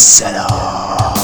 Salam.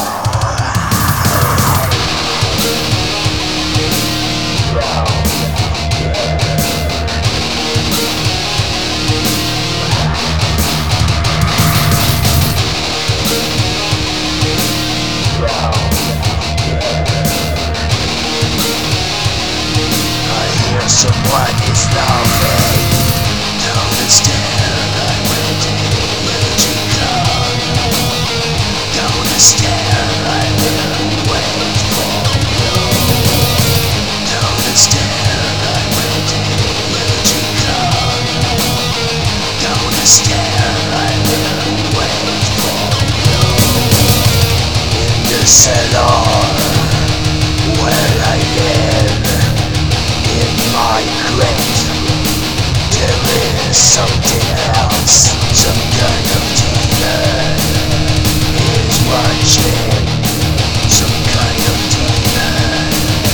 Someone is laughing. Don't stare, I will take you to come. Don't stare, I will wait for you. Don't stare, I will take you to come. Don't stare, I will wait for you. In the salon where I live, in my grave, there is something else. Some kind of demon is watching. Some kind of demon.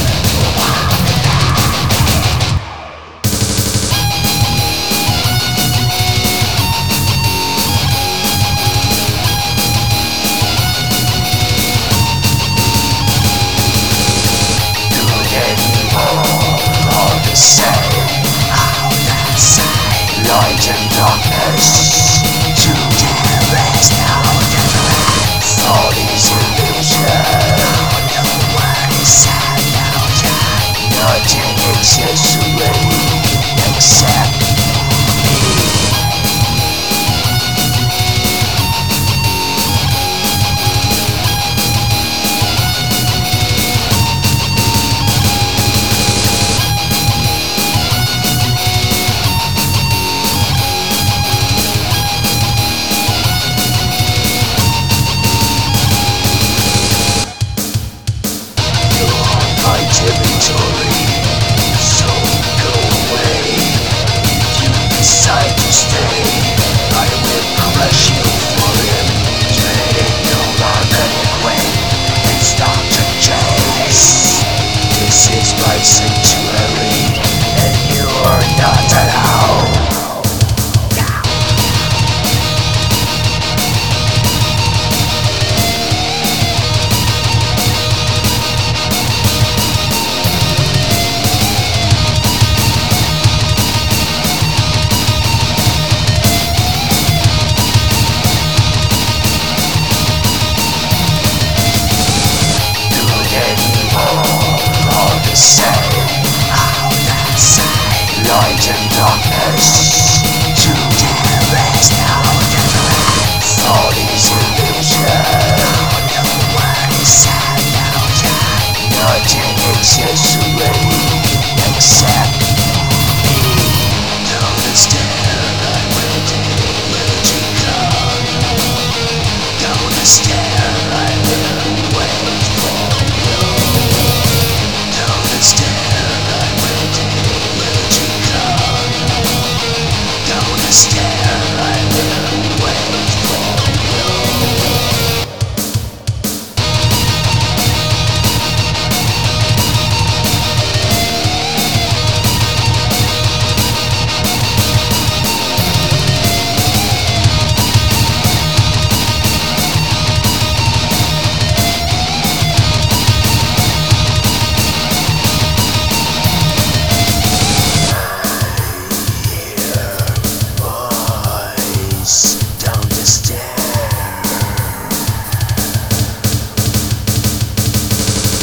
Good and evil are the same. How that same. Light and darkness. To there is no difference. All is illusion. No word is illusion. Nothing exists really except me. My territory, so go away. If you decide to stay, I will crush you for him. Trading your organic way, it's Dr. Chase. This is my sanctuary, and you are not allowed. Light and darkness. To there is no difference. All is illusion. No word is illusion. Nothing exists really.